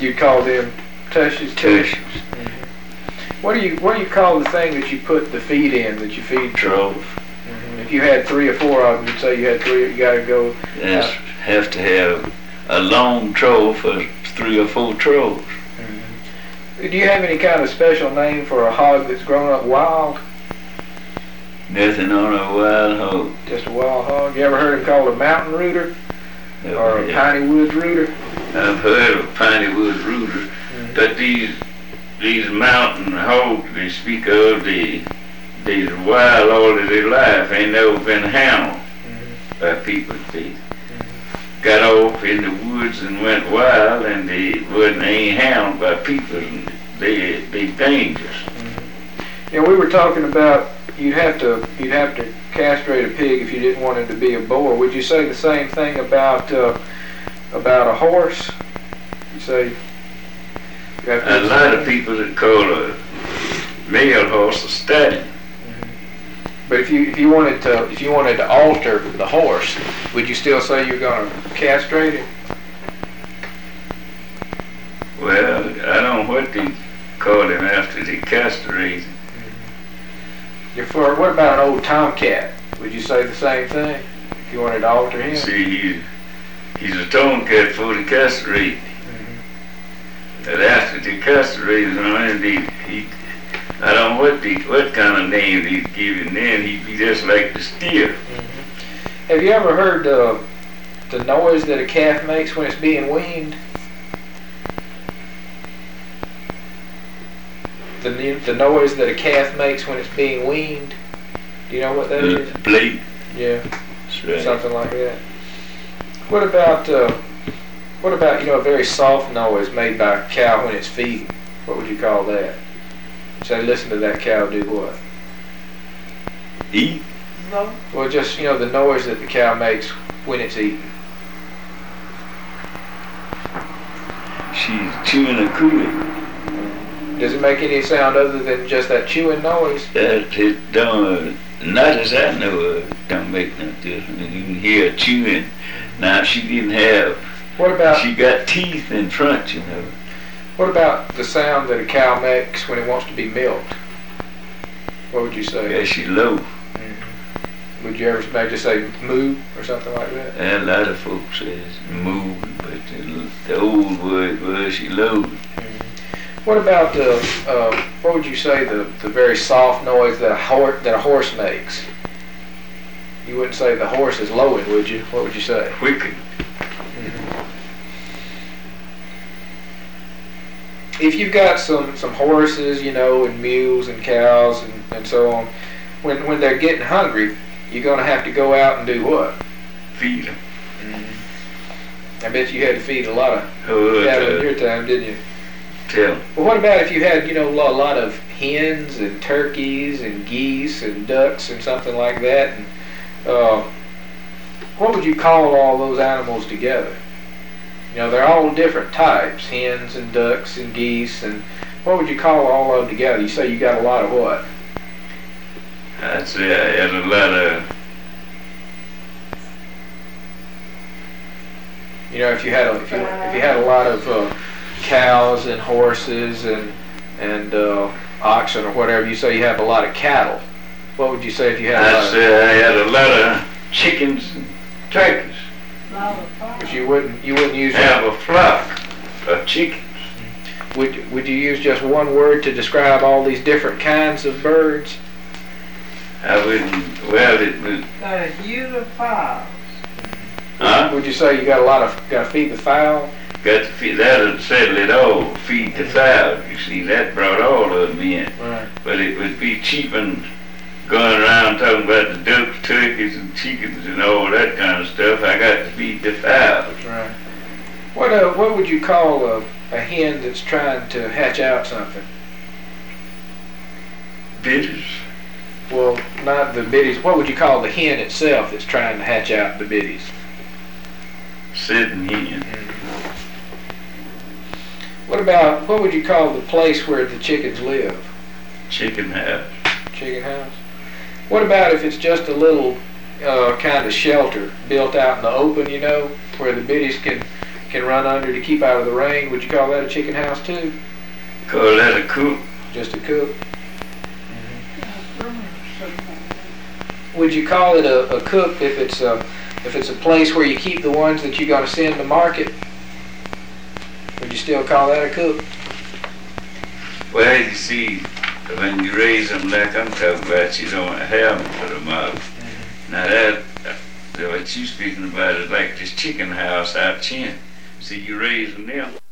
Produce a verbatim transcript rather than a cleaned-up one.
You call them tushes? Tushes. Mm-hmm. What do you What do you call the thing that you put the feed in that you feed? Trough. Mm-hmm. If you had three or four of them, you'd say you had three. You got to go. Yes, Uh, have to have a long trough for three or four troughs. mm-hmm. Do you have any kind of special name for a hog that's grown up wild? Nothing on a wild hog. Just a wild hog. You ever heard him called a mountain rooter or a piney woods rooter? I've heard of piney woods rooter, Mm-hmm. but these these mountain hogs they speak of, they they's wild all of their life, ain't never been hound Mm-hmm. by people. They got off in the woods and went wild, and they wasn't ain't hound by people. And they they dangerous. Mm-hmm. You know, we were talking about you'd have to you'd have to castrate a pig if you didn't want him to be a boar. Would you say the same thing about uh, about a horse? You say you have to A lot of people that call a male horse a stallion. But if you if you wanted to if you wanted to alter the horse, would you still say you're going to castrate it? Well, I don't know what they call him after they castrate him. You're for, what about an old tomcat? Would you say the same thing if you wanted to alter him? See, he, he's a tomcat before they castrate. Mm-hmm. And after they castrate him, they, he, I don't know what the, what kind of name they give him then. He'd be just like the steer. Mm-hmm. Have you ever heard uh, the noise that a calf makes when it's being weaned? The, the noise that a calf makes when it's being weaned. Do you know what that Uh, is? Bleat. Yeah, That's right. something like that. What about uh, what about you know a very soft noise made by a cow when it's feeding? What would you call that? Say, listen to that cow do what? Eat. No. Well, just you know the noise that the cow makes when it's eating. She's chewing a coolie. Does it make any sound other than just that chewing noise? That it don't, not as I know of, don't make no difference. You can hear her chewing. Now she didn't have, What about she got teeth in front, you know. what about the sound that a cow makes when it wants to be milked? What would you say? Yeah, she low. Mm-hmm. Would you ever maybe just say moo or something like that? And a lot of folks says moo, but the, the old word was she low. What about uh, uh, what would you say the, the very soft noise that a horse that a horse makes? You wouldn't say the horse is lowing, would you? What would you say? Quicken. Mm-hmm. If you've got some, some horses, you know, and mules and cows and, and so on, when when they're getting hungry, you're going to have to go out and do what? Feed them. Mm-hmm. I bet you had to feed a lot of Oh, cattle in uh, your time, didn't you? tell. Well, what about if you had, you know, a lot of hens and turkeys and geese and ducks and something like that? And uh, what would you call all those animals together? You know, they're all different types, hens and ducks and geese, and what would you call all of them together? You say you got a lot of what? I'd say I had a lot of, You know, if you had a, if you, if you had a lot of uh, cows and horses and and uh, oxen or whatever, you say you have a lot of cattle. What would you say if you had a I'd lot of, say I had a lot of chickens and turkeys. if you wouldn't you wouldn't use Have a flock of chickens. would would you use just one word to describe all these different kinds of birds? I wouldn't, well, it was, Uh, you the fowls. huh? Would you say you got a lot of got to feed the fowl? Got to feed, that'll settle it all, feed the fowl. You see, that brought all of them in. Right. But it would be cheap and going around talking about the ducks, turkeys, and chickens and all that kind of stuff. I got to feed the fowls. Right. What uh what would you call a, a hen that's trying to hatch out something? Bitters. Well, not the biddies. What would you call the hen itself that's trying to hatch out the biddies? Sitting hen. What about what would you call the place where the chickens live? Chicken house. Chicken house. What about if it's just a little uh, kind of shelter built out in the open, you know, where the biddies can can run under to keep out of the rain. Would you call that a chicken house too? Call that a coop. Just a coop. Would you call it a, a coop if it's a if it's a place where you keep the ones that you're going to send to market? Would you still call that a coop? Well, you see, when you raise them like I'm talking about, you don't have them for the mouth. Mm-hmm. Now that, uh, what you speaking about is like this chicken house out chin. See, you raising them.